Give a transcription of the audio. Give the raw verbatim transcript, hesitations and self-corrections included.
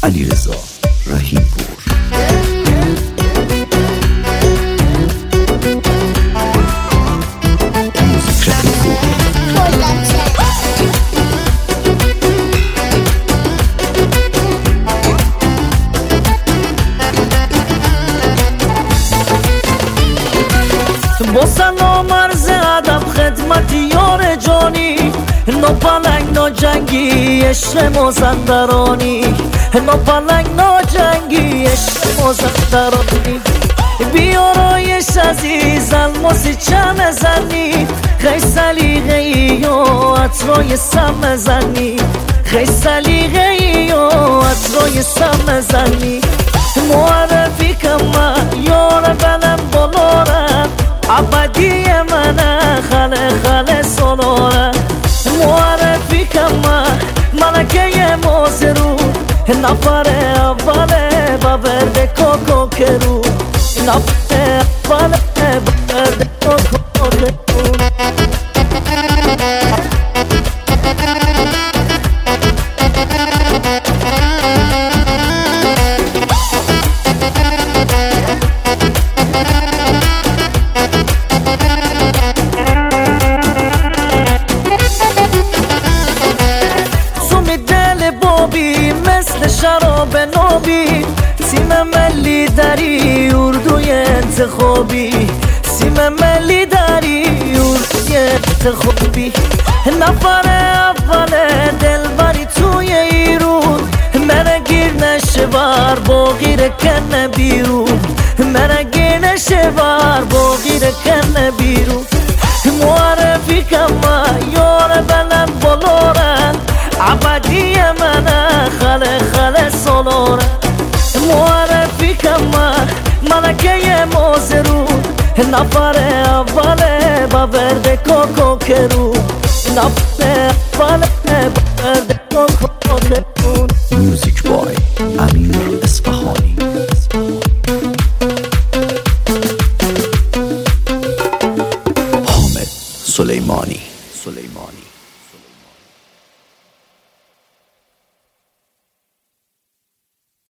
علیرضا رحیم‌پور. موزیک رحیم‌پور. با سلام عرض ادب خدمت یار جانی، نو پلنگ نو جنگی عشق مازندرانی، نو پلنگ نو جنگی عشق مازندرانی. بیارایش عزیز الماسی چم زنی، خیلی سلیقه ای و عطرای سم زنی، خیلی سلیقه ای و عطرای سم زنی. معرفی کم یار بلم بلارم، عبدی منه خاله خاله سولاره. معرفی کم ملکه موزرو، نفر اوله با ورد کوکو کرو، نفر اوله با ورد کوکو کرو. مثل شراب نوبی، سیم ملی داری اردوی انتخابی، سیم ملی داری اردوی انتخابی. نفر اول دلبری توی ایرون، من گیر نشه بار با غیر کنه بیرون، من گیر نشه بار با غیر کنه بیرون. معرفی کم یار بلم بلارن، عبدی منه خاله خاله سولاره. معرفی کم ملکه موزرو، نفر اوله با ورد کوکو کرو، نفر اوله با ورد کوکو کرو. موزیک بای امیر اصفهانی. حامد سلیمانی. سلیمانی